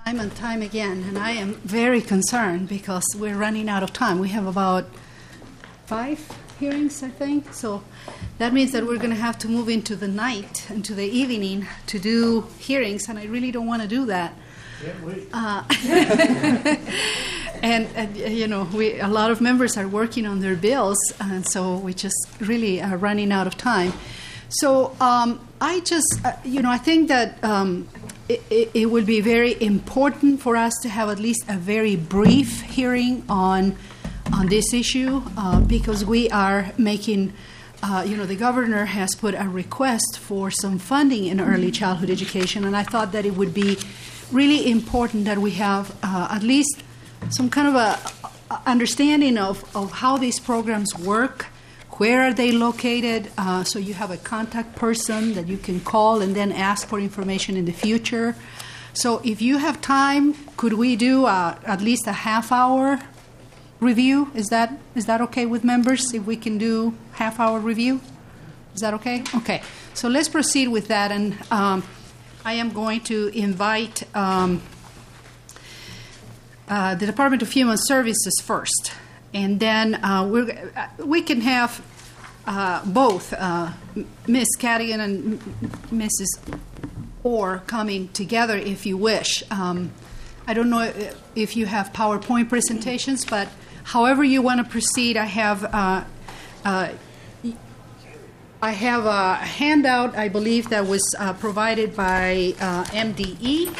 Time and time again, and I am very concerned because we're running out of time. We have about 5 hearings, I think. So that means that we're going to have to move into the night, into the evening, to do hearings, and I really don't want to do that. Can't wait. And a lot of members are working on their bills, and so we just really are running out of time. So I think that it would be very important for us to have at least a very brief hearing on this issue because we are making, the governor has put a request for some funding in early childhood education, and I thought that it would be really important that we have at least some kind of a understanding of how these programs work. Where are they located? So you have a contact person that you can call and then ask for information in the future. So if you have time, could we do at least a half-hour review? Is that okay with members, if we can do half-hour review? Is that okay? Okay. So let's proceed with that. And I am going to invite the Department of Human Services first. And then we can have both Ms. Cadigan and Mrs. Orr coming together if you wish. I don't know if you have PowerPoint presentations, but however you want to proceed, I have a handout, I believe, that was provided by MDE.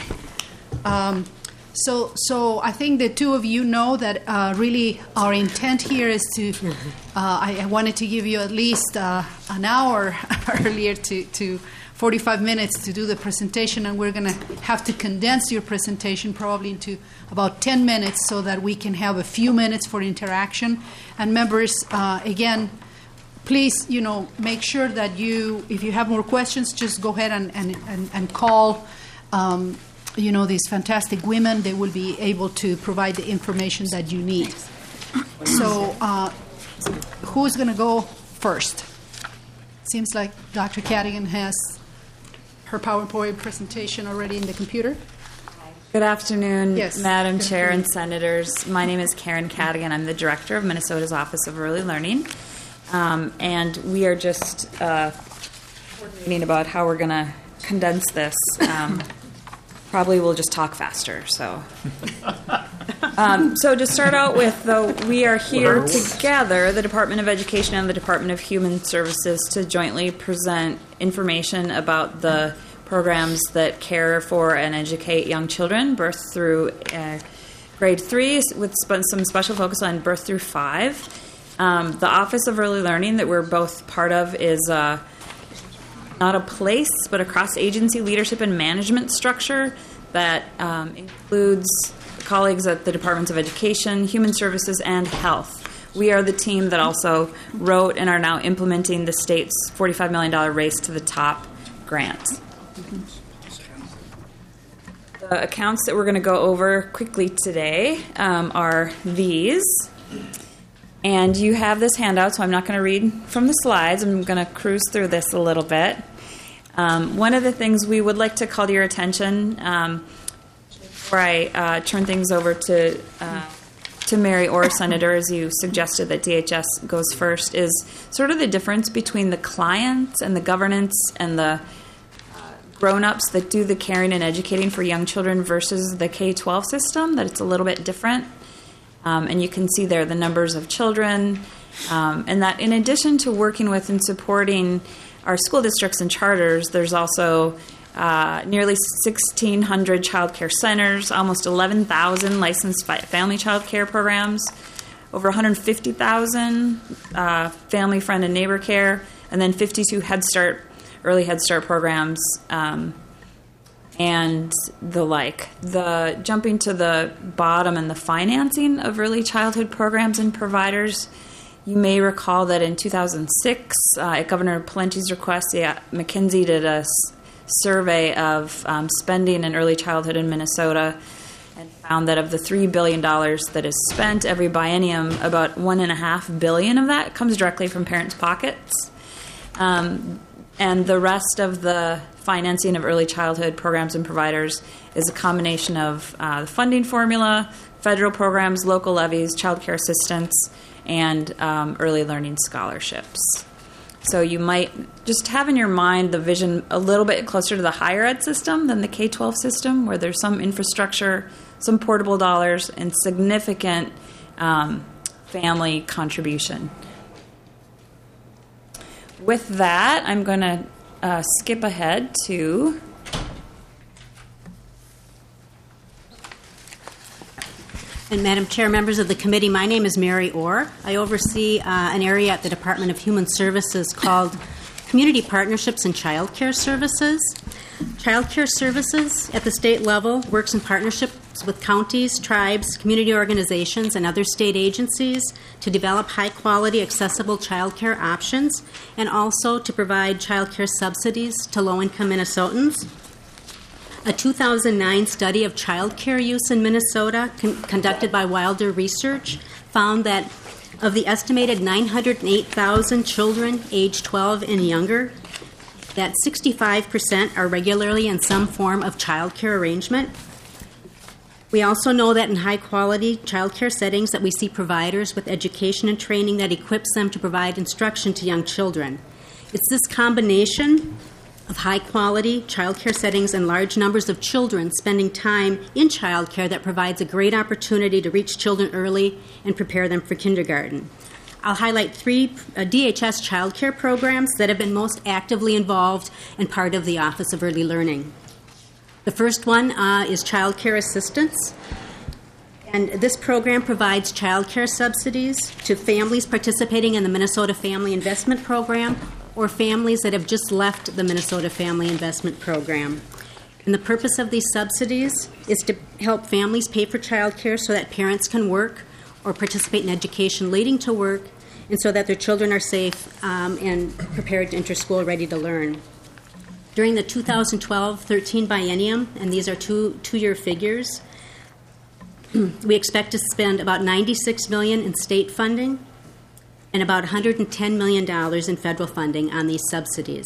So I think the two of you know that really our intent here is to, I wanted to give you at least an hour earlier to 45 minutes to do the presentation, and we're going to have to condense your presentation probably into about 10 minutes so that we can have a few minutes for interaction. And members, again, please, make sure that if you have more questions, just go ahead and call these fantastic women. They will be able to provide the information that you need. So who's going to go first? Seems like Dr. Cadigan has her PowerPoint presentation already in the computer. Good afternoon, yes. Madam Chair and Senators. My name is Karen Cadigan. I'm the Director of Minnesota's Office of Early Learning. And we are just coordinating about how we're going to condense this. Probably we'll just talk faster. So to start out with, though, we are here together, the Department of Education and the Department of Human Services, to jointly present information about the programs that care for and educate young children, birth through grade 3, with some special focus on birth through 5. The Office of Early Learning that we're both part of is not a place, but a cross-agency leadership and management structure that includes colleagues at the Departments of Education, Human Services, and Health. We are the team that also wrote and are now implementing the state's $45 million Race to the Top grant. The accounts that we're going to go over quickly today are these. And you have this handout, so I'm not going to read from the slides. I'm going to cruise through this a little bit. One of the things we would like to call to your attention before I turn things over to Mary Orr, Senator, as you suggested that DHS goes first, is sort of the difference between the clients and the governance and the grown-ups that do the caring and educating for young children versus the K-12 system, that it's a little bit different. And you can see there the numbers of children, and that in addition to working with and supporting our school districts and charters, there's also nearly 1,600 child care centers, almost 11,000 licensed family child care programs, over 150,000 family, friend, and neighbor care, and then 52 early Head Start programs, and the like. Jumping to the bottom and the financing of early childhood programs and providers, you may recall that in 2006, at Governor Pawlenty's request, McKinsey did a survey of spending in early childhood in Minnesota and found that of the $3 billion that is spent every biennium, about $1.5 billion of that comes directly from parents' pockets. And the rest of the financing of early childhood programs and providers is a combination of the funding formula, federal programs, local levies, child care assistance, and early learning scholarships. So you might just have in your mind the vision a little bit closer to the higher ed system than the K-12 system, where there's some infrastructure, some portable dollars, and significant family contribution. With that, I'm going to skip ahead to And Madam Chair, members of the committee, my name is Mary Orr. I oversee an area at the Department of Human Services called Community Partnerships and Child Care Services. Child Care Services at the state level works in partnerships with counties, tribes, community organizations, and other state agencies to develop high-quality, accessible child care options and also to provide child care subsidies to low-income Minnesotans. A 2009 study of child care use in Minnesota conducted by Wilder Research found that of the estimated 908,000 children aged 12 and younger, that 65% are regularly in some form of child care arrangement. We also know that in high-quality child care settings that we see providers with education and training that equips them to provide instruction to young children. It's this combination of high-quality child care settings and large numbers of children spending time in child care that provides a great opportunity to reach children early and prepare them for kindergarten. I'll highlight 3 DHS child care programs that have been most actively involved and part of the Office of Early Learning. The first one is Child Care Assistance, and this program provides child care subsidies to families participating in the Minnesota Family Investment Program or families that have just left the Minnesota Family Investment Program. And the purpose of these subsidies is to help families pay for child care so that parents can work or participate in education leading to work, and so that their children are safe and prepared to enter school ready to learn. During the 2012-13 biennium, and these are two-year figures, we expect to spend about $96 million in state funding and about $110 million in federal funding on these subsidies.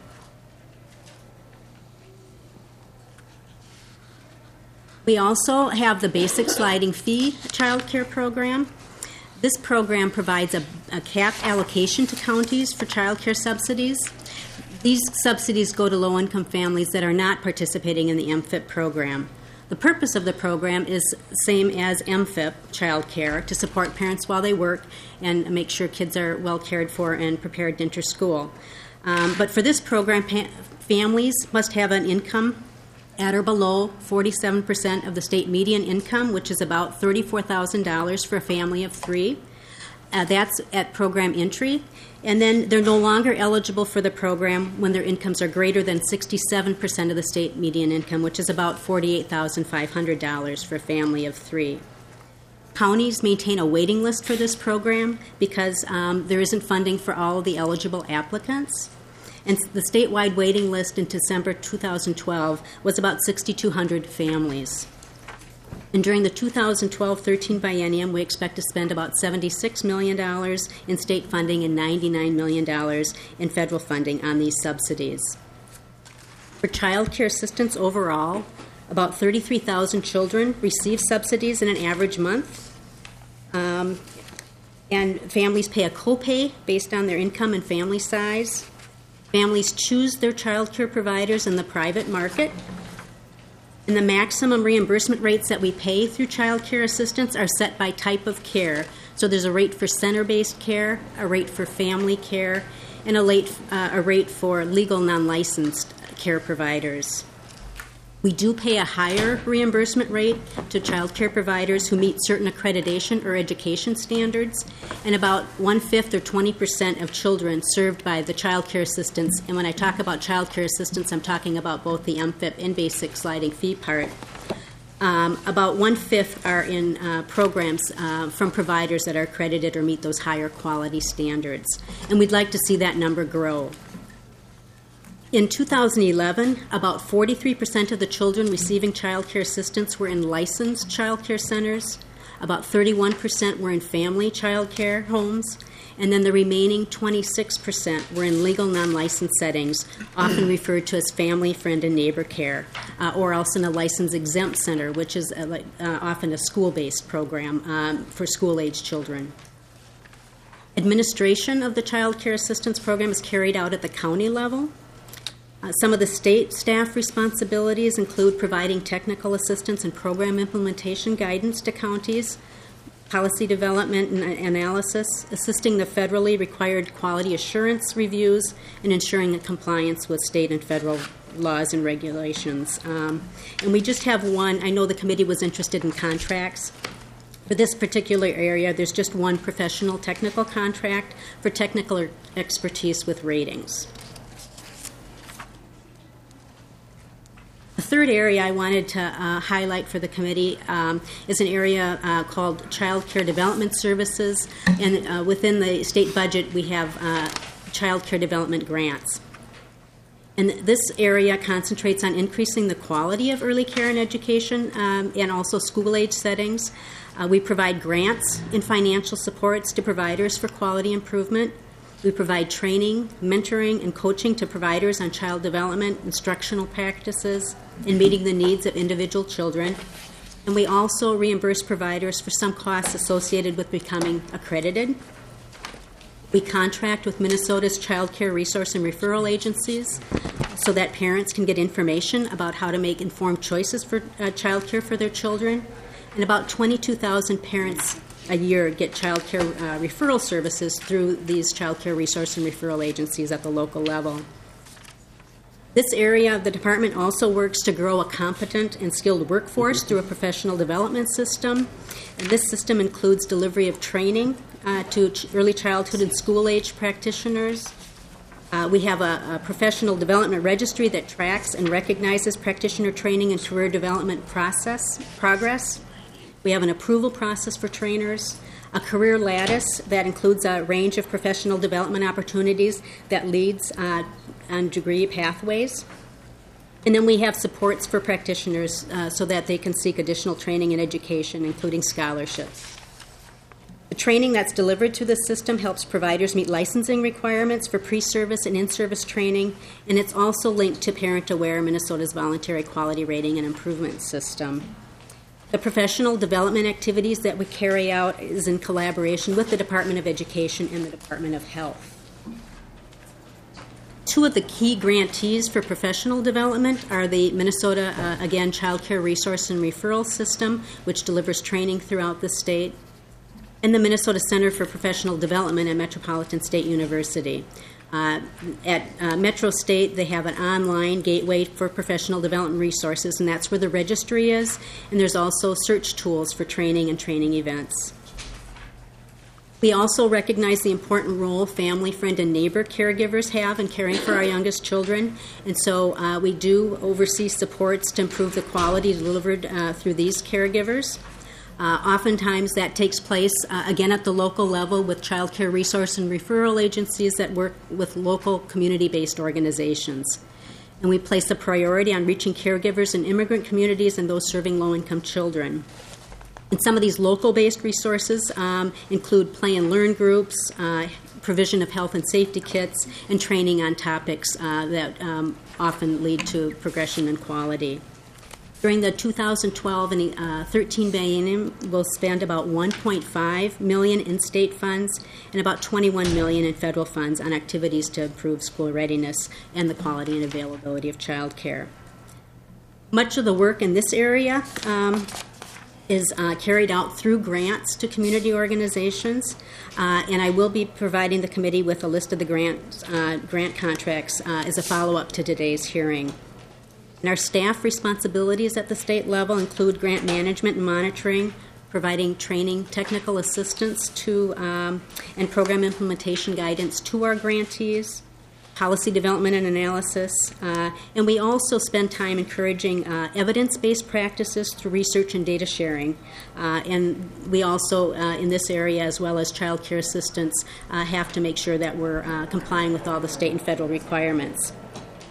We also have the basic sliding fee child care program. This program provides a capped allocation to counties for child care subsidies. These subsidies go to low-income families that are not participating in the MFIP program. The purpose of the program is same as MFIP child care, to support parents while they work and make sure kids are well cared for and prepared to enter school. But for this program, families must have an income at or below 47% of the state median income, which is about $34,000 for a family of 3. That's at program entry. And then they're no longer eligible for the program when their incomes are greater than 67% of the state median income, which is about $48,500 for a family of 3. Counties maintain a waiting list for this program because there isn't funding for all of the eligible applicants. And the statewide waiting list in December 2012 was about 6,200 families. And during the 2012-13 biennium, we expect to spend about $76 million in state funding and $99 million in federal funding on these subsidies. For child care assistance overall, about 33,000 children receive subsidies in an average month. And families pay a copay based on their income and family size. Families choose their child care providers in the private market. And the maximum reimbursement rates that we pay through child care assistance are set by type of care. So there's a rate for center-based care, a rate for family care, and a rate for legal non-licensed care providers. We do pay a higher reimbursement rate to child care providers who meet certain accreditation or education standards, and about 1/5 or 20% of children served by the child care assistance. And when I talk about child care assistance, I'm talking about both the MFIP and basic sliding fee part. About 1/5 are in programs from providers that are accredited or meet those higher quality standards. And we'd like to see that number grow. In 2011, about 43% of the children receiving child care assistance were in licensed child care centers. About 31% were in family child care homes, and then the remaining 26% were in legal non-licensed settings, often referred to as family, friend, and neighbor care, or else in a license-exempt center, which is often a school-based program for school-age children. Administration of the Child Care Assistance Program is carried out at the county level. Some of the state staff responsibilities include providing technical assistance and program implementation guidance to counties, policy development and analysis, assisting the federally required quality assurance reviews, and ensuring compliance with state and federal laws and regulations. And we just have one. I know the committee was interested in contracts. For this particular area, there's just one professional technical contract for technical expertise with ratings. The third area I wanted to highlight for the committee is an area called Child Care Development Services, and within the state budget we have child care development grants. And this area concentrates on increasing the quality of early care and education and also school-age settings. We provide grants and financial supports to providers for quality improvement. We provide training, mentoring, and coaching to providers on child development, instructional practices, and meeting the needs of individual children. And we also reimburse providers for some costs associated with becoming accredited. We contract with Minnesota's Child Care Resource and Referral Agencies so that parents can get information about how to make informed choices for child care for their children. And about 22,000 parents a year get child care referral services through these child care resource and referral agencies at the local level. This area of the department also works to grow a competent and skilled workforce through a professional development system. And this system includes delivery of training to early childhood and school-age practitioners. We have a professional development registry that tracks and recognizes practitioner training and career development progress. We have an approval process for trainers, a career lattice that includes a range of professional development opportunities that leads on degree pathways. And then we have supports for practitioners so that they can seek additional training and education, including scholarships. The training that's delivered through the system helps providers meet licensing requirements for pre-service and in-service training, and it's also linked to Parent Aware, Minnesota's voluntary quality rating and improvement system. The professional development activities that we carry out is in collaboration with the Department of Education and the Department of Health. Two of the key grantees for professional development are the Minnesota, again, Child Care Resource and Referral System, which delivers training throughout the state, and the Minnesota Center for Professional Development at Metropolitan State University. At Metro State, they have an online gateway for professional development resources, and that's where the registry is, and there's also search tools for training and training events. We also recognize the important role family, friend, and neighbor caregivers have in caring for our youngest children, and so we do oversee supports to improve the quality delivered through these caregivers. Oftentimes that takes place, again, at the local level with child care resource and referral agencies that work with local community-based organizations. And we place a priority on reaching caregivers in immigrant communities and those serving low-income children. And some of these local-based resources include play and learn groups, provision of health and safety kits, and training on topics that often lead to progression and quality. During the 2012 and 13 biennium, we'll spend about $1.5 million in state funds and about $21 million in federal funds on activities to improve school readiness and the quality and availability of child care. Much of the work in this area is carried out through grants to community organizations, and I will be providing the committee with a list of the grant contracts as a follow-up to today's hearing. And our staff responsibilities at the state level include grant management and monitoring, providing training, technical assistance to and program implementation guidance to our grantees, policy development and analysis, and we also spend time encouraging evidence-based practices through research and data sharing. And we also, in this area, as well as child care assistance, have to make sure that we're complying with all the state and federal requirements.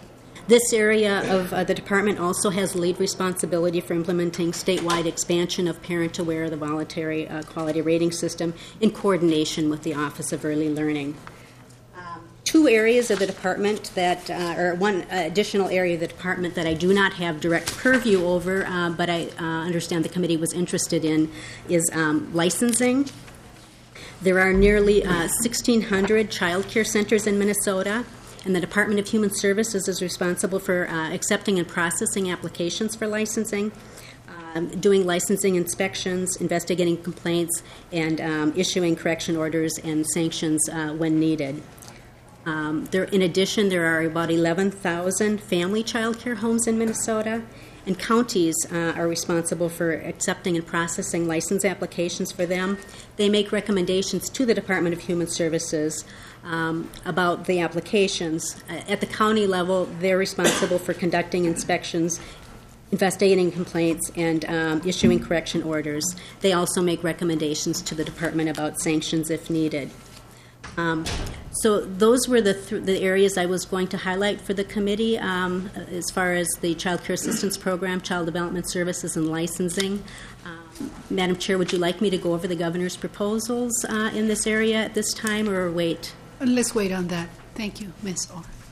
This area of the department also has lead responsibility for implementing statewide expansion of Parent Aware, the voluntary quality rating system, in coordination with the Office of Early Learning. Two areas of the department that, or one additional area of the department that I do not have direct purview over, but I understand the committee was interested in, is licensing. There are nearly 1,600 child care centers in Minnesota, and the Department of Human Services is responsible for accepting and processing applications for licensing, doing licensing inspections, investigating complaints, and issuing correction orders and sanctions when needed. In addition, there are about 11,000 family child care homes in Minnesota, and counties are responsible for accepting and processing license applications for them. They make recommendations to the Department of Human Services about the applications. At the county level, they're responsible for conducting inspections, investigating complaints, and issuing correction orders. They also make recommendations to the department about sanctions if needed. So those were the areas I was going to highlight for the committee as far as the Child Care Assistance Program, Child Development Services, and licensing. Madam Chair, would you like me to go over the governor's proposals in this area at this time, or wait? Let's wait on that. Thank you, Ms.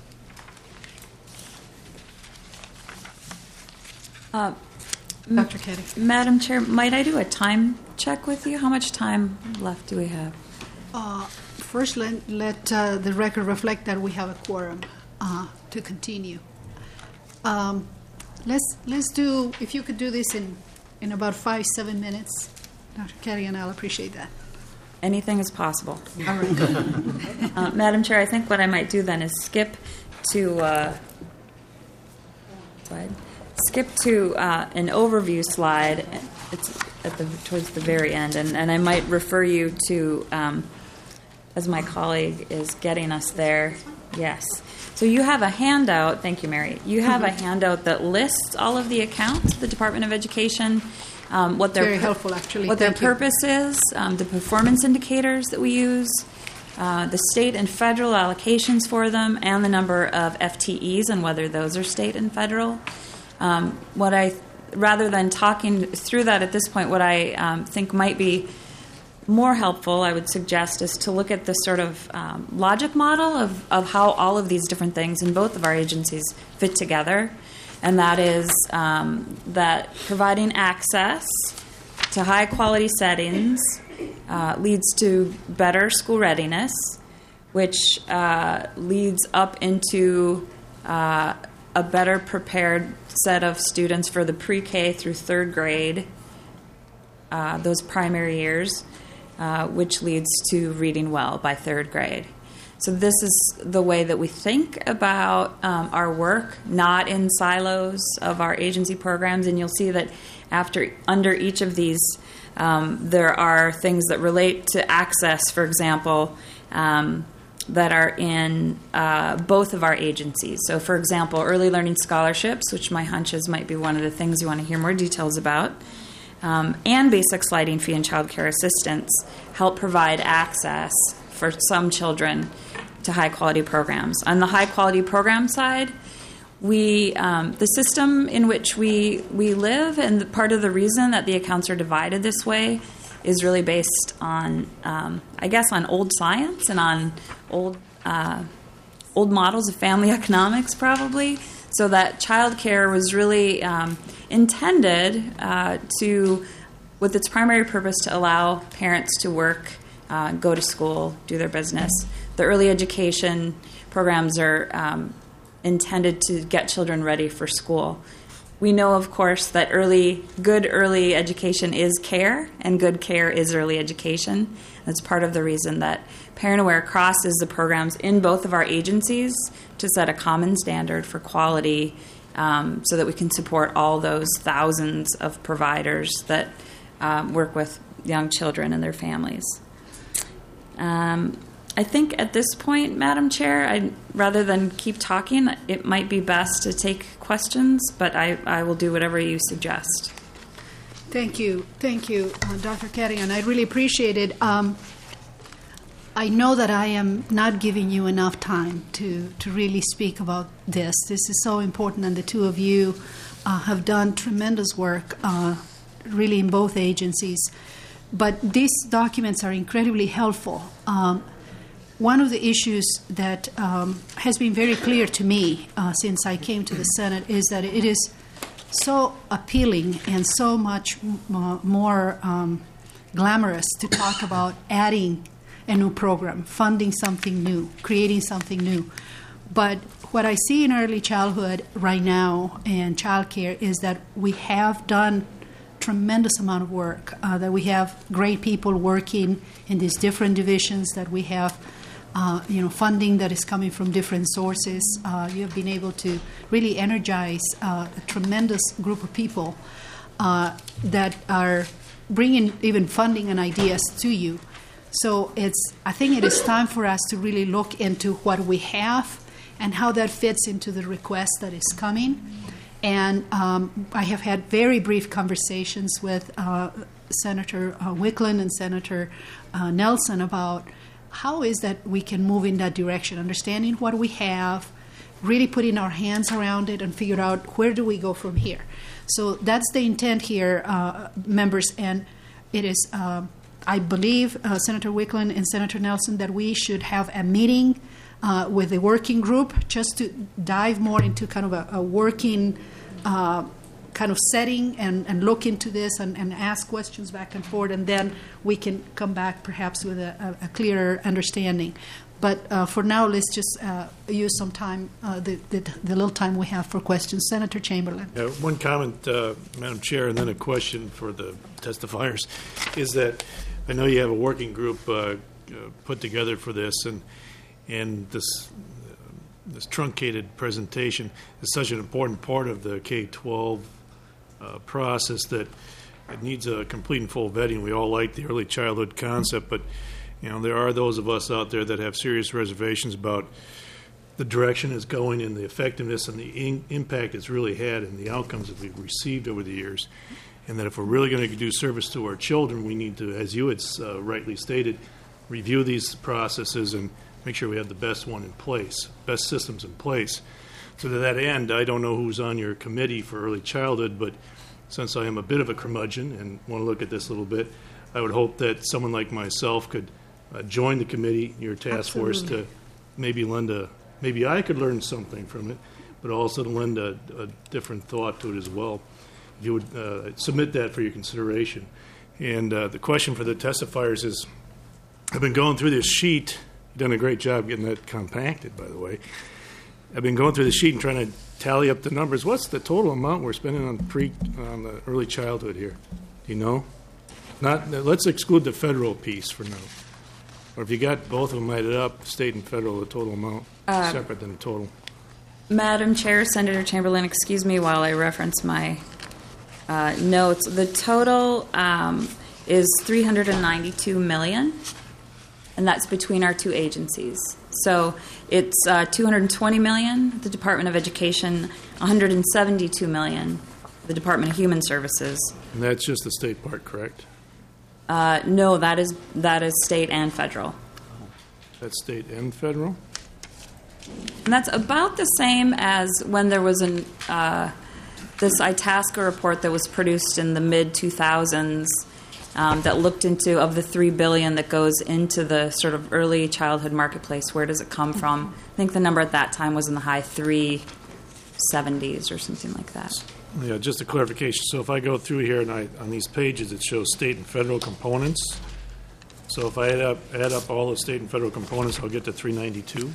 Orr. Dr. Keddy. Madam Chair, might I do a time check with you? How much time left do we have? First, let the record reflect that we have a quorum to continue. Let's do, if you could do this in about 5-7 minutes, Dr. Keddy, and I'll appreciate that. Anything is possible. All right. Madam Chair, I think what I might do then is skip to an overview slide. It's towards the very end, and I might refer you to, as my colleague is getting us there. Yes. So you have a handout. Thank you, Mary. You have a handout that lists all of the accounts of the Department of Education. What their very helpful, actually. What their purpose is, the performance indicators that we use, the state and federal allocations for them, and the number of FTEs and whether those are state and federal. Rather than talking through that at this point, what I think might be more helpful, I would suggest, is to look at the sort of logic model of how all of these different things in both of our agencies fit together. And that is that providing access to high-quality settings leads to better school readiness, which leads up into a better prepared set of students for the pre-K through third grade, those primary years, which leads to reading well by third grade. So this is the way that we think about our work, not in silos of our agency programs. And you'll see that under each of these, there are things that relate to access, for example, that are in both of our agencies. So, for example, early learning scholarships, which my hunch is might be one of the things you want to hear more details about, and basic sliding fee and child care assistance help provide access for some children to high-quality programs. On the high-quality program side, the system in which we live, and part of the reason that the accounts are divided this way is really based on, I guess, on old science and on old models of family economics, probably, so that child care was really intended with its primary purpose to allow parents to work, go to school, do their business. The early education programs are intended to get children ready for school. We know, of course, that good early education is care, and good care is early education. That's part of the reason that Parent Aware crosses the programs in both of our agencies to set a common standard for quality so that we can support all those thousands of providers that work with young children and their families. I think at this point, Madam Chair, rather than keep talking, it might be best to take questions, but I will do whatever you suggest. Thank you, Dr. Keddy, and I really appreciate it. I know that I am not giving you enough time to really speak about this. This is so important, and the two of you have done tremendous work, really, in both agencies. But these documents are incredibly helpful. One of the issues that has been very clear to me since I came to the Senate is that it is so appealing and so much more glamorous to talk about adding a new program, funding something new, creating something new. But what I see in early childhood right now and childcare is that we have done tremendous amount of work, that we have great people working in these different divisions, that we have funding that is coming from different sources. You have been able to really energize a tremendous group of people that are bringing even funding and ideas to you. So I think it is time for us to really look into what we have and how that fits into the request that is coming. And I have had very brief conversations with Senator Wiklund and Senator Nelson about how is that we can move in that direction, understanding what we have, really putting our hands around it and figure out where do we go from here. So that's the intent here, members, and it is, I believe, Senator Wiklund and Senator Nelson, that we should have a meeting with the working group just to dive more into kind of a working kind of setting and look into this and ask questions back and forth, and then we can come back perhaps with a clearer understanding. But for now, let's just use some time, the little time we have for questions. Senator Chamberlain. One comment, Madam Chair, and then a question for the testifiers, is that I know you have a working group put together for this, and this truncated presentation is such an important part of the K-12 process that it needs a complete and full vetting. We all like the early childhood concept, but there are those of us out there that have serious reservations about the direction it's going and the effectiveness and the impact it's really had and the outcomes that we've received over the years. And that if we're really going to do service to our children, we need to, as you had rightly stated, review these processes and make sure we have the best one in place, best systems in place. So to that end, I don't know who's on your committee for early childhood, but since I am a bit of a curmudgeon and want to look at this a little bit, I would hope that someone like myself could join the committee, your task force, to maybe I could learn something from it, but also to lend a different thought to it as well. If you would submit that for your consideration. And the question for the testifiers is, I've been going through this sheet. You've done a great job getting that compacted, by the way. I've been going through the sheet and trying to tally up the numbers. What's the total amount we're spending on the early childhood here? Do you know? Let's exclude the federal piece for now. Or if you got both of them added up, state and federal, the total amount, separate than the total. Madam Chair, Senator Chamberlain, excuse me while I reference my notes. The total is $392 million, and that's between our two agencies. So it's $220 million, the Department of Education, $172 million, the Department of Human Services. And that's just the state part, correct? No, that is state and federal. That's state and federal? And that's about the same as when there was this Itasca report that was produced in the mid-2000s that looked into, of the $3 billion that goes into the sort of early childhood marketplace, where does it come from? I think the number at that time was in the high 370s or something like that. Yeah, just a clarification. So if I go through here and on these pages, it shows state and federal components. So if I add up all the state and federal components, I'll get to 392.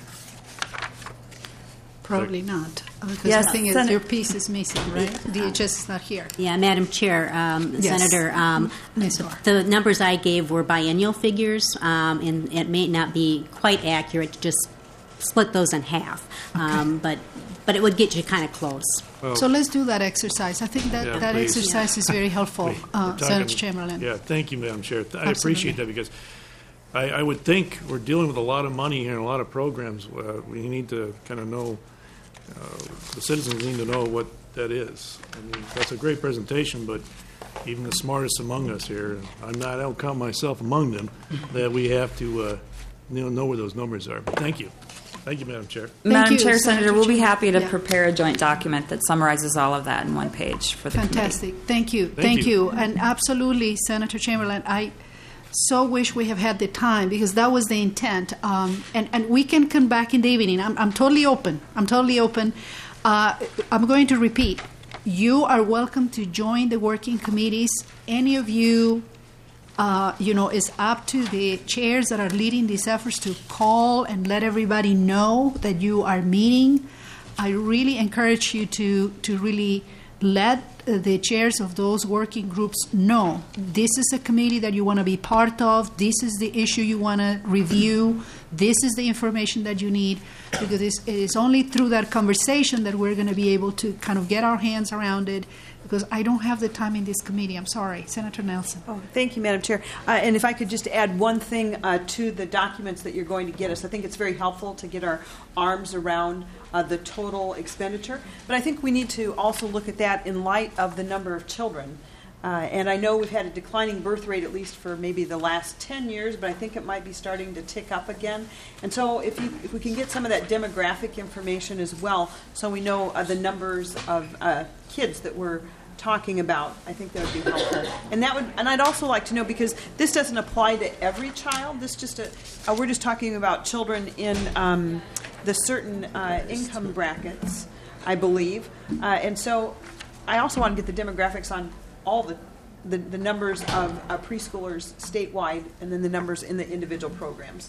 Probably not, because Yes, the thing is, your piece is missing, right? DHS is not here. Yeah, Madam Chair, Yes. Senator, Ms. Orr. the numbers I gave were biennial figures, and it may not be quite accurate to just split those in half, but it would get you kind of close. Well, So let's do that exercise. I think that please. exercise is very helpful, We're talking- Senator Chamberlain. Yeah, thank you, Madam Chair. I Absolutely. appreciate that because I would think we're dealing with a lot of money here and a lot of programs. We need to kind of know, the citizens need to know what that is. I mean, that's a great presentation, but even the smartest among us here, I don't count myself among them, that we have to know where those numbers are. But thank you. Thank you, Madam Chair. Madam you, Chair, Senator Senator, we'll be Chin. happy to Yeah. prepare a joint document that summarizes all of that in one page for the Fantastic. committee. Thank you. Thank you. And absolutely, Senator Chamberlain, I so wish we have had the time because that was the intent. And we can come back in the evening. I'm totally open. I'm going to repeat. You are welcome to join the working committees. Any of you, is up to the chairs that are leading these efforts to call and let everybody know that you are meeting. I really encourage you to really let the chairs of those working groups know this is a committee that you want to be part of, this is the issue you want to review, this is the information that you need, because it is only through that conversation that we're going to be able to kind of get our hands around it, because I don't have the time in this committee. I'm sorry. Senator Nelson. Oh, thank you, Madam Chair. And if I could just add one thing to the documents that you're going to get us. I think it's very helpful to get our arms around the total expenditure. But I think we need to also look at that in light of the number of children. And I know we've had a declining birth rate at least for maybe the last 10 years, but I think it might be starting to tick up again. And so if we can get some of that demographic information as well, so we know the numbers of kids that we're talking about, I think that would be helpful. And I'd also like to know, because this doesn't apply to every child. We're just talking about children in the certain income brackets, I believe. And so I also want to get the demographics on all the numbers of preschoolers statewide, and then the numbers in the individual programs.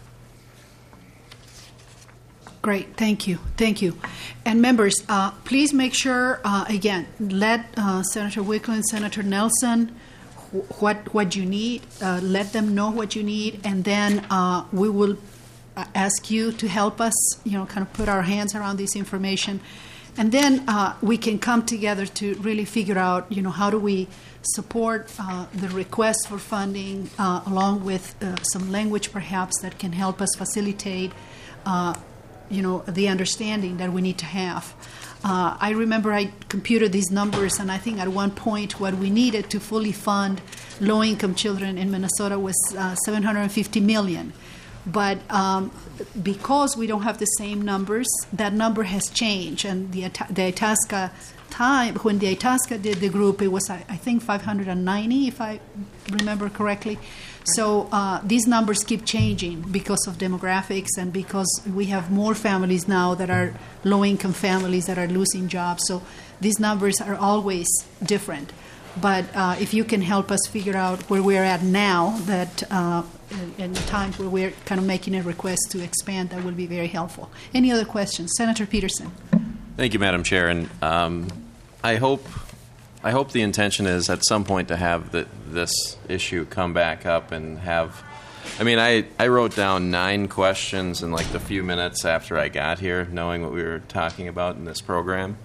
Great, thank you. And members, please make sure, again, let Senator Wickland, Senator Nelson, what you need, let them know what you need, and then we will ask you to help us, kind of put our hands around this information. And then we can come together to really figure out, how do we support the request for funding along with some language perhaps that can help us facilitate the understanding that we need to have. I remember I computed these numbers, and I think at one point what we needed to fully fund low-income children in Minnesota was $750 million. But because we don't have the same numbers, that number has changed. And the Itasca time, when the Itasca did the group, it was, I think, 590, if I remember correctly. So these numbers keep changing because of demographics and because we have more families now that are low-income families that are losing jobs. So these numbers are always different. But if you can help us figure out where we're at now, that in the times where we're kind of making a request to expand, that would be very helpful. Any other questions? Senator Peterson. Thank you, Madam Chair. And I hope the intention is at some point to have this issue come back up and have. I wrote down 9 questions in like the few minutes after I got here, knowing what we were talking about in this program.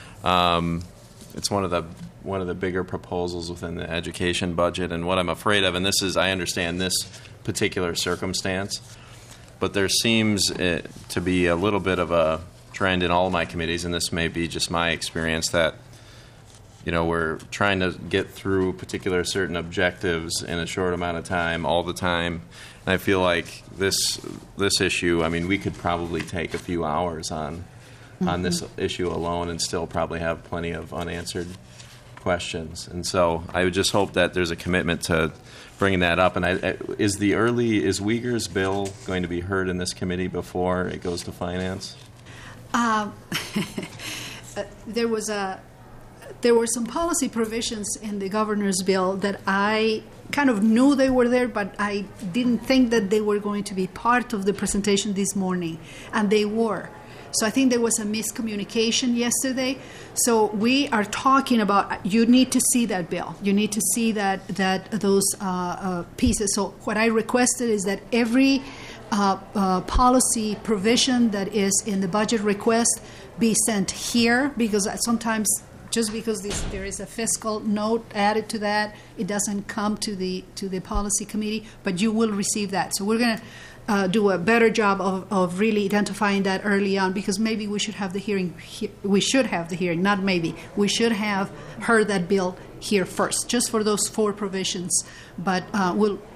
It's one of the bigger proposals within the education budget, and what I'm afraid of, and I understand this particular circumstance, but there seems to be a little bit of a trend in all of my committees, and this may be just my experience, that we're trying to get through particular certain objectives in a short amount of time all the time. And I feel like this issue, we could probably take a few hours on this issue alone and still probably have plenty of unanswered questions. And so I would just hope that there's a commitment to bringing that up. And is Uyghur's bill going to be heard in this committee before it goes to finance? There were some policy provisions in the governor's bill that I kind of knew they were there, but I didn't think that they were going to be part of the presentation this morning, and they were. So I think there was a miscommunication yesterday. So we are talking about, you need to see that bill. You need to see those pieces. So what I requested is that every policy provision that is in the budget request be sent here, because sometimes just because there is a fiscal note added to that, it doesn't come to the policy committee, but you will receive that. So we're going to do a better job of really identifying that early on, because maybe we should have the hearing. We should have the hearing, not maybe. We should have heard that bill here first, just for those 4 provisions. But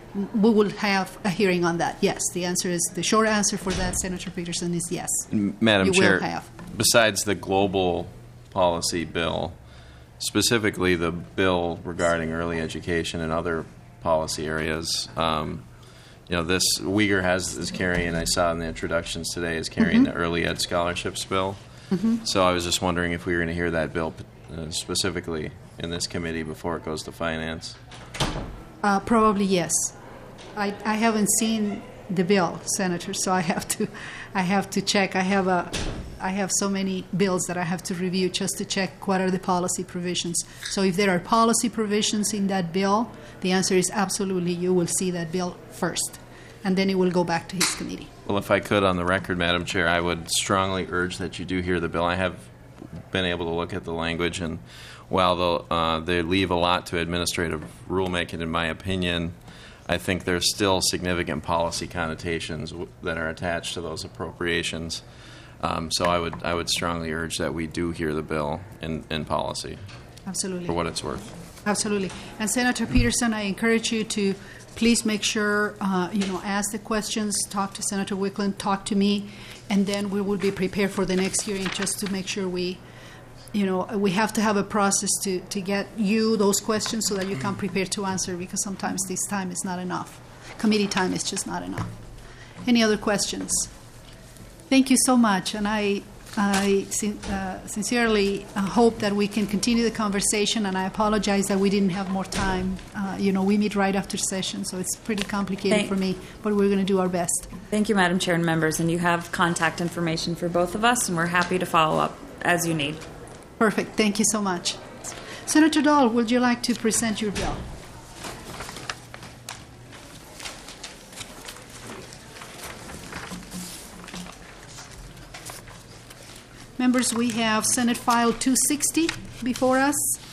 we will have a hearing on that. Yes, the short answer for that, Senator Peterson, is yes. Madam You Chair, will have. besides the global policy bill, specifically the bill regarding early education and other policy areas, this Uyghur is carrying, I saw in the introductions today, is carrying the early ed scholarships bill. So I was just wondering if we were going to hear that bill specifically in this committee before it goes to finance. Probably yes. I haven't seen the bill, Senator, so I have to check. I have so many bills that I have to review just to check what are the policy provisions. So if there are policy provisions in that bill, the answer is absolutely you will see that bill first, and then it will go back to his committee. Well, if I could, on the record, Madam Chair, I would strongly urge that you do hear the bill. I have been able to look at the language, and while they leave a lot to administrative rulemaking, in my opinion, I think there's still significant policy connotations that are attached to those appropriations. So I would strongly urge that we do hear the bill in policy. Absolutely. For what it's worth. Absolutely. And Senator Peterson, I encourage you to please make sure, ask the questions, talk to Senator Wickland, talk to me, and then we will be prepared for the next hearing just to make sure we have to have a process to get you those questions so that you come prepared to answer, because sometimes this time is not enough. Committee time is just not enough. Any other questions? Thank you so much, and I sincerely hope that we can continue the conversation, and I apologize that we didn't have more time. We meet right after session, so it's pretty complicated for me, but we're going to do our best. Thank you, Madam Chair and members, and you have contact information for both of us, and we're happy to follow up as you need. Perfect. Thank you so much. Senator Dahl, would you like to present your bill? Members, we have Senate File 260 before us.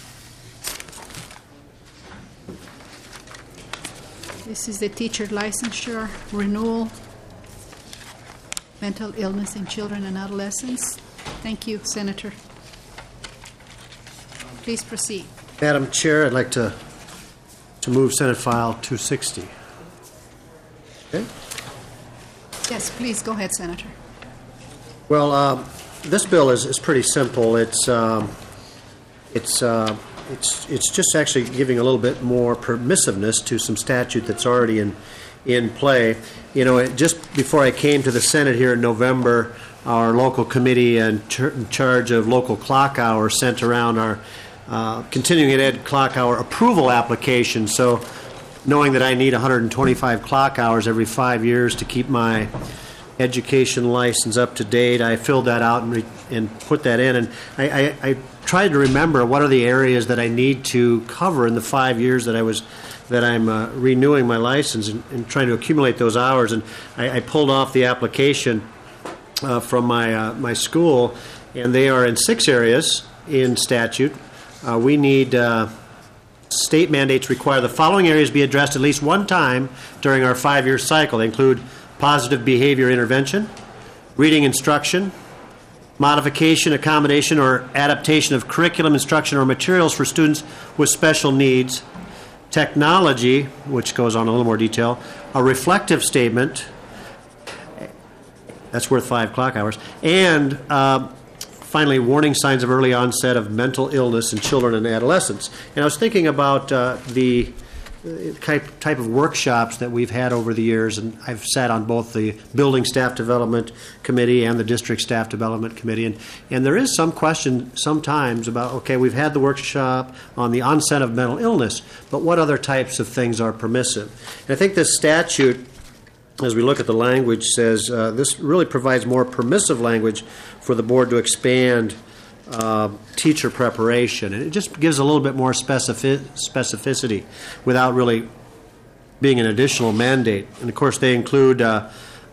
This is the teacher licensure renewal, mental illness in children and adolescents. Thank you, Senator. Please proceed. Madam Chair, I'd like to move Senate File 260. Okay? Yes, please go ahead, Senator. Well, this bill is pretty simple. It's just actually giving a little bit more permissiveness to some statute that's already in play. Just before I came to the Senate here in November, our local committee in charge of local clock hours sent around our continuing ed clock hour approval application. So knowing that I need 125 clock hours every 5 years to keep my education license up to date, I filled that out and put that in. And I tried to remember what are the areas that I need to cover in the 5 years that I'm renewing my license and trying to accumulate those hours. And I pulled off the application from my school, and they are in 6 areas in statute. We need state mandates require the following areas be addressed at least one time during our 5-year cycle. They include positive behavior intervention, reading instruction, modification, accommodation, or adaptation of curriculum, instruction, or materials for students with special needs, technology, which goes on a little more detail, a reflective statement, that's worth 5 clock hours, and finally, warning signs of early onset of mental illness in children and adolescents. And I was thinking about the type of workshops that we've had over the years, and I've sat on both the Building Staff Development Committee and the District Staff Development Committee, and there is some question sometimes about, okay, we've had the workshop on the onset of mental illness, but what other types of things are permissive? And I think this statute, as we look at the language, says this really provides more permissive language for the board to expand teacher preparation. And it just gives a little bit more specificity without really being an additional mandate. And, of course, they include a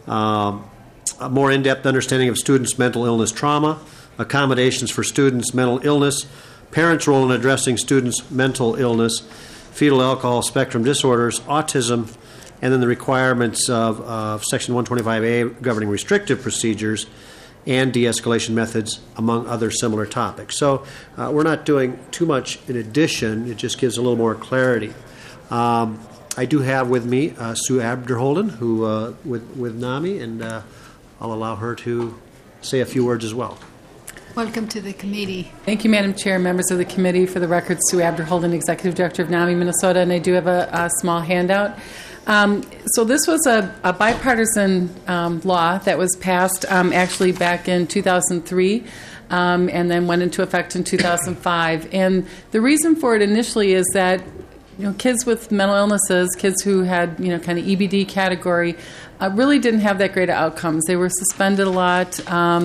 more in-depth understanding of students' mental illness trauma, accommodations for students' mental illness, parents' role in addressing students' mental illness, fetal alcohol spectrum disorders, autism, and then the requirements of Section 125A governing restrictive procedures and de-escalation methods, among other similar topics. So we're not doing too much in addition. It just gives a little more clarity. I do have with me Sue Abderholden, who with NAMI, and I'll allow her to say a few words as well. Welcome to the committee. Thank you, Madam Chair, members of the committee. For the record, Sue Abderholden, Executive Director of NAMI Minnesota, and I do have a small handout. So this was a bipartisan law that was passed actually back in 2003 and then went into effect in 2005. And the reason for it initially is that kids with mental illnesses, kids who had kind of EBD category, really didn't have that great of outcomes. They were suspended a lot.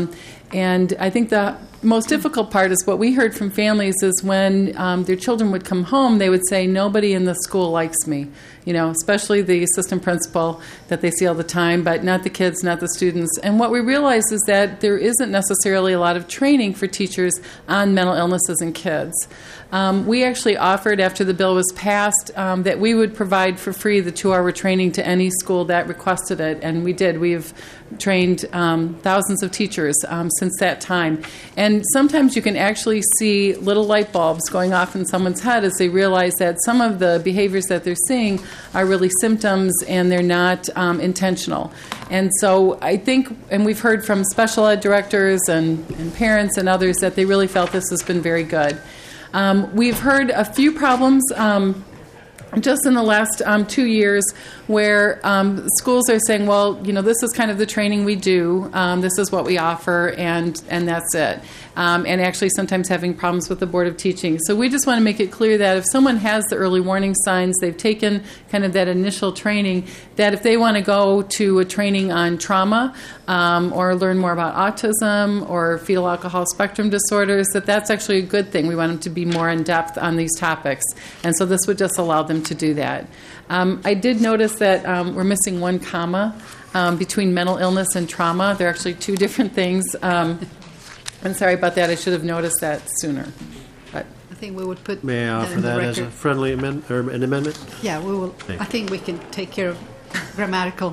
And I think the most difficult part is what we heard from families is when their children would come home, they would say, nobody in the school likes me, especially the assistant principal that they see all the time, but not the kids, not the students. And what we realized is that there isn't necessarily a lot of training for teachers on mental illnesses in kids. We actually offered, after the bill was passed, that we would provide for free the 2-hour training to any school that requested it, and we did. We've trained thousands of teachers since that time. And sometimes you can actually see little light bulbs going off in someone's head as they realize that some of the behaviors that they're seeing are really symptoms and they're not intentional. And so I think, and we've heard from special ed directors and parents and others that they really felt this has been very good. We've heard a few problems just in the last 2 years where schools are saying, well, this is kind of the training we do, this is what we offer, and that's it. And actually sometimes having problems with the Board of Teaching. So we just want to make it clear that if someone has the early warning signs, they've taken kind of that initial training, that if they want to go to a training on trauma or learn more about autism or fetal alcohol spectrum disorders, that's actually a good thing. We want them to be more in depth on these topics. And so this would just allow them to do that. I did notice that we're missing one comma between mental illness and trauma. They're actually two different things. I'm sorry about that. I should have noticed that sooner. But I think we would put May I that offer in the that as a record. friendly amendment or an amendment? Yeah, we will. Thank I you. think we can take care of grammatical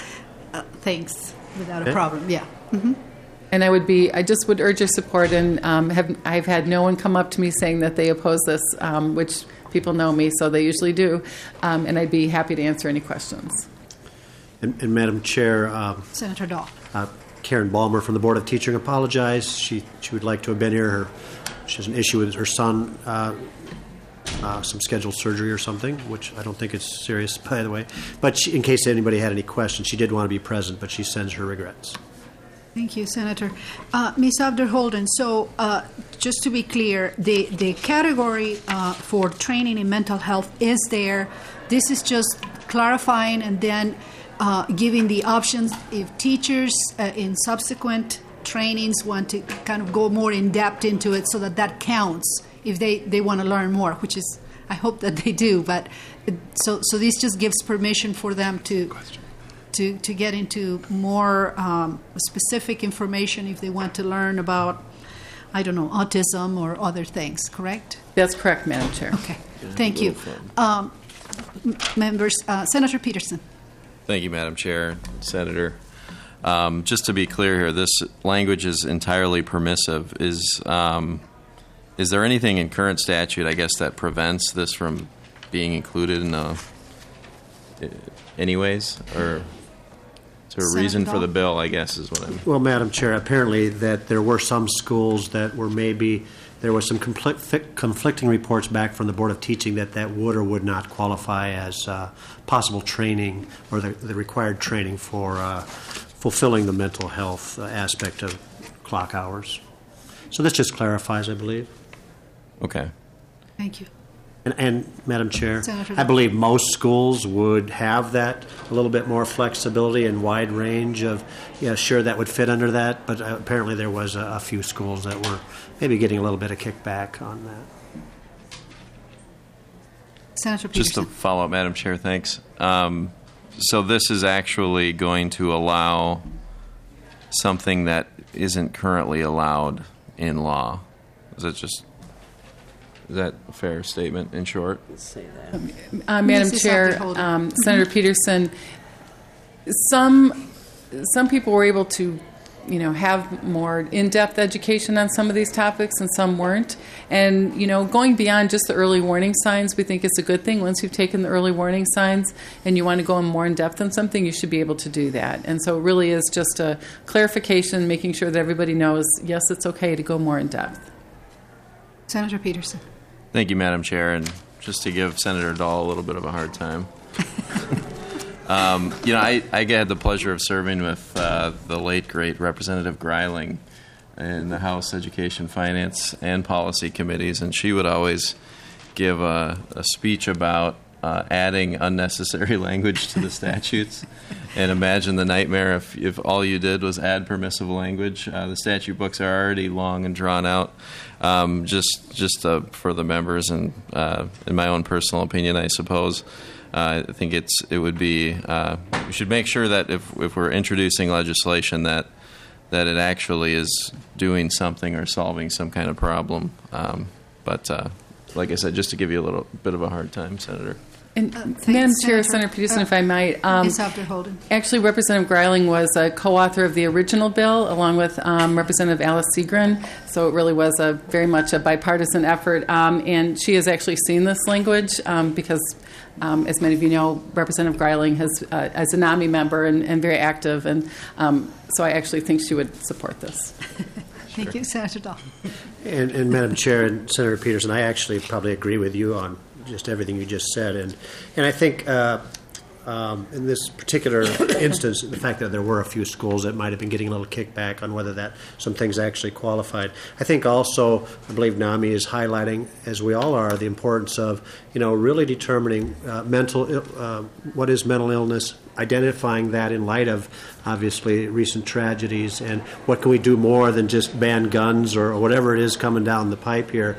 things without a Okay. problem. Yeah. And I just would urge your support, and I've had no one come up to me saying that they oppose this, which people know me, so they usually do, and I'd be happy to answer any questions. And Madam Chair, Senator Dahl. Karen Balmer from the Board of Teaching apologized. She would like to have been here. She has an issue with her son, some scheduled surgery or something, which I don't think is serious, by the way. But in case anybody had any questions, she did want to be present, but she sends her regrets. Thank you, Senator. Ms. Abderholden, so just to be clear, the category for training in mental health is there. This is just clarifying and then giving the options if teachers in subsequent trainings want to kind of go more in depth into it so that counts if they want to learn more, which is, I hope that they do. But so this just gives permission for them to get into more specific information if they want to learn about, I don't know, autism or other things, correct? That's correct, Madam Chair. Okay, thank you. Members, Senator Peterson. Thank you, Madam Chair, Senator. Just to be clear here, this language is entirely permissive. Is there anything in current statute, I guess, that prevents this from being included in anyways? Or is there a reason for the bill, I guess, is what I'm... Well, Madam Chair, apparently that there were some schools that were maybe, there was some conflicting reports back from the Board of Teaching that would or would not qualify as possible training or the required training for fulfilling the mental health aspect of clock hours. So this just clarifies, I believe. Okay. Thank you. And Madam Chair, Senator I believe most schools would have that, a little bit more flexibility and wide range of, sure, that would fit under that, but apparently there was a few schools that were maybe getting a little bit of kickback on that. Senator Peterson. Just to follow up, Madam Chair, thanks. So this is actually going to allow something that isn't currently allowed in law. Is that a fair statement, in short? Madam Mrs. Chair, Abderholden. Senator Peterson, some people were able to have more in-depth education on some of these topics, and some weren't. And, going beyond just the early warning signs, we think it's a good thing. Once you've taken the early warning signs and you want to go in more in-depth on something, you should be able to do that. And so it really is just a clarification, making sure that everybody knows, yes, it's okay to go more in-depth. Senator Peterson. Thank you, Madam Chair. And just to give Senator Dahl a little bit of a hard time. I had the pleasure of serving with the late, great Representative Greiling in the House Education, Finance, and Policy Committees, and she would always give a speech about adding unnecessary language to the statutes. And imagine the nightmare if all you did was add permissive language. The statute books are already long and drawn out. Just for the members and in my own personal opinion, I suppose, I think it would be we should make sure that if we're introducing legislation that it actually is doing something or solving some kind of problem. But like I said, just to give you a little bit of a hard time, Senator. And Madam Chair, Senator Peterson, if I might. Ms. Abderholden. Actually, Representative Greiling was a co-author of the original bill, along with Representative Alice Seagren. So it really was very much a bipartisan effort. And she has actually seen this language because, as many of you know, Representative Greiling is a NAMI member and very active. And so I actually think she would support this. Thank you, Senator Dahl. And Madam Chair and Senator Peterson, I actually probably agree with you on just everything you just said, and I think in this particular instance, the fact that there were a few schools that might have been getting a little kickback on whether that some things actually qualified. I think also, I believe NAMI is highlighting, as we all are, the importance of really determining what is mental illness, identifying that in light of obviously recent tragedies, and what can we do more than just ban guns or whatever it is coming down the pipe here.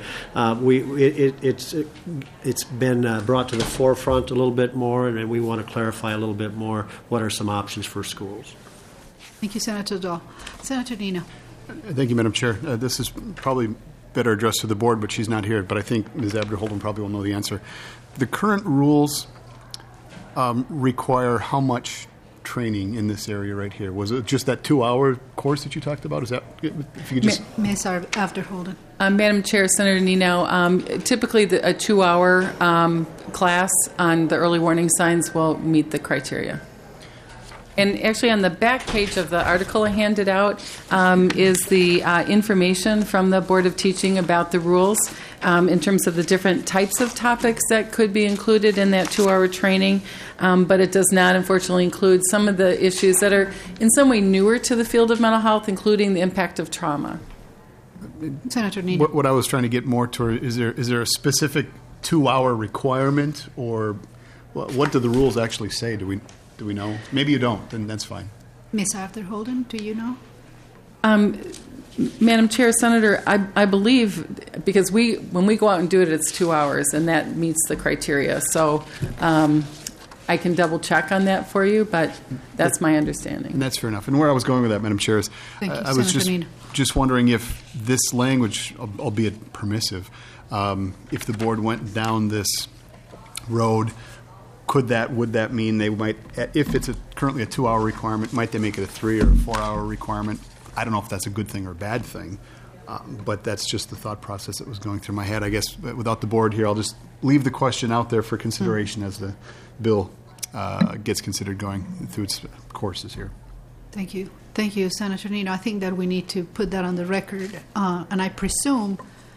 It's been brought to the forefront a little bit more, and we want to clarify a little bit more what are some options for schools. Thank you, Senator Dahl. Senator Nino. Thank you, Madam Chair. This is probably better addressed to the board, but she's not here. But I think Ms. Abderholden probably will know the answer. The current rules require how much training in this area right here? Was it just that 2-hour course that you talked about? Is that, if you could just... Ms. Abderholden. Madam Chair, Senator Nino, typically a 2-hour class on the early warning signs will meet the criteria. And actually on the back page of the article I handed out is the information from the Board of Teaching about the rules in terms of the different types of topics that could be included in that 2-hour training. But it does not, unfortunately, include some of the issues that are in some way newer to the field of mental health, including the impact of trauma. Senator Nino. What I was trying to get more toward, is there a specific 2-hour requirement, or what do the rules actually say? Do we know? Maybe you don't, then that's fine. Ms. Abderholden, do you know? Madam Chair, Senator, I believe, because when we go out and do it, it's 2 hours, and that meets the criteria. So I can double check on that for you, but that's my understanding. And that's fair enough. And where I was going with that, Madam Chair, is I was just wondering if this language, albeit permissive, if the board went down this road, would that mean they might, if it's currently a 2-hour requirement, might they make it a 3 or 4-hour requirement? I don't know if that's a good thing or a bad thing, but that's just the thought process that was going through my head. I guess without the board here, I'll just leave the question out there for consideration as the bill gets considered going through its courses here. Thank you. Thank you, Senator Nino. I think that we need to put that on the record, and I presume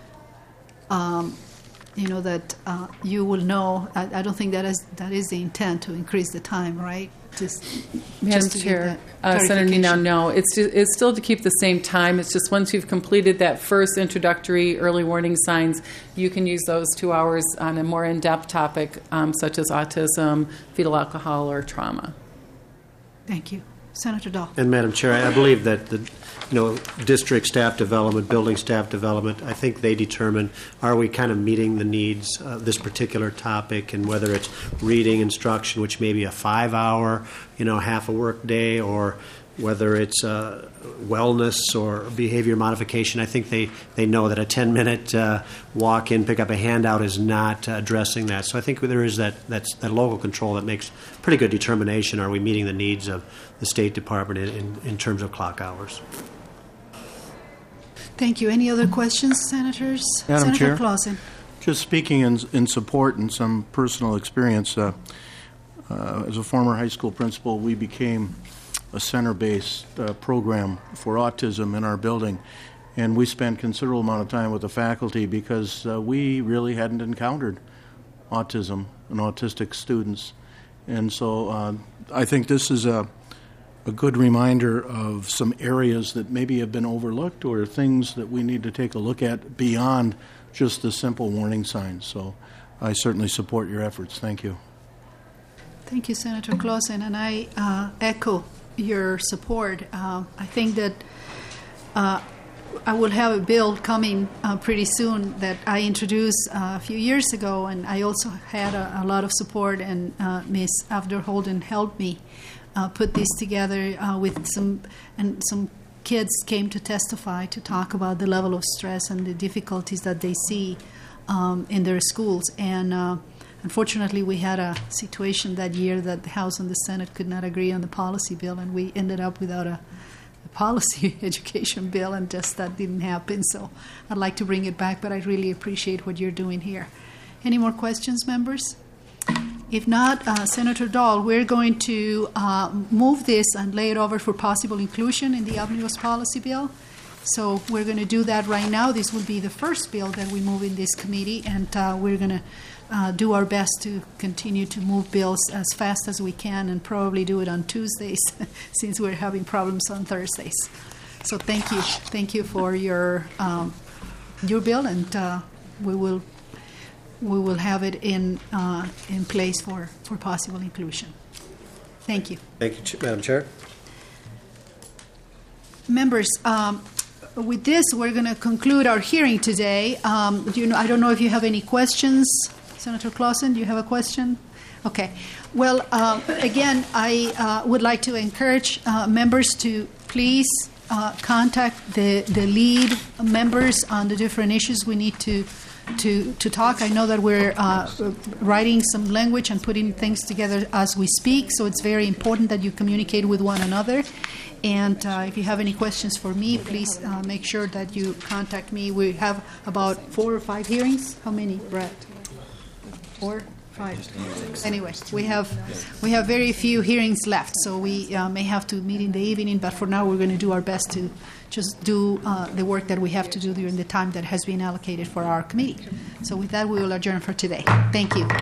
that you will know. I don't think that is the intent to increase the time, right? Madam Chair, Senator Nino, no. It's still to keep the same time. It's just once you've completed that first introductory early warning signs, you can use those 2 hours on a more in-depth topic, such as autism, fetal alcohol, or trauma. Thank you. Senator Dahl. And Madam Chair, I believe that the district staff development, building staff development, I think they determine, are we kind of meeting the needs of this particular topic, and whether it's reading instruction, which may be a 5-hour, half a work day, or whether it's wellness or behavior modification. I think they know that a 10-minute walk in, pick up a handout is not addressing that. So I think there is that local control that makes pretty good determination. Are we meeting the needs of the State Department in terms of clock hours? Thank you. Any other questions, Senators? Madam Senator Chair? Clausen. Just speaking in support and some personal experience, as a former high school principal, we became a center-based program for autism in our building, and we spent considerable amount of time with the faculty because we really hadn't encountered autism and autistic students. And so I think this is a good reminder of some areas that maybe have been overlooked or things that we need to take a look at beyond just the simple warning signs. So I certainly support your efforts. Thank you. Thank you, Senator Clausen, and I echo your support. I think that I will have a bill coming pretty soon that I introduced a few years ago, and I also had a lot of support, and Ms. Abder-Holden helped me put this together with some kids came to testify to talk about the level of stress and the difficulties that they see in their schools. And unfortunately, we had a situation that year that the House and the Senate could not agree on the policy bill, and we ended up without a policy education bill, and just that didn't happen. So I'd like to bring it back, but I really appreciate what you're doing here. Any more questions, members? If not, Senator Dahl, we're going to move this and lay it over for possible inclusion in the omnibus policy bill. So we're going to do that right now. This will be the first bill that we move in this committee, and we're going to do our best to continue to move bills as fast as we can, and probably do it on Tuesdays since we're having problems on Thursdays. So thank you for your bill, and we will have it in place for possible inclusion. Thank you. Thank you, Madam Chair. Members, with this, we're going to conclude our hearing today. I don't know if you have any questions. Senator Clausen, do you have a question? Okay. Well, again, I would like to encourage members to please contact the lead members on the different issues we need to talk. I know that we're writing some language and putting things together as we speak, so it's very important that you communicate with one another. And if you have any questions for me, please make sure that you contact me. We have about 4 or 5 hearings. How many, Brett? 4, 5. Anyway, we have very few hearings left, so we may have to meet in the evening. But for now, we're going to do our best to just do the work that we have to do during the time that has been allocated for our committee. So with that, we will adjourn for today. Thank you.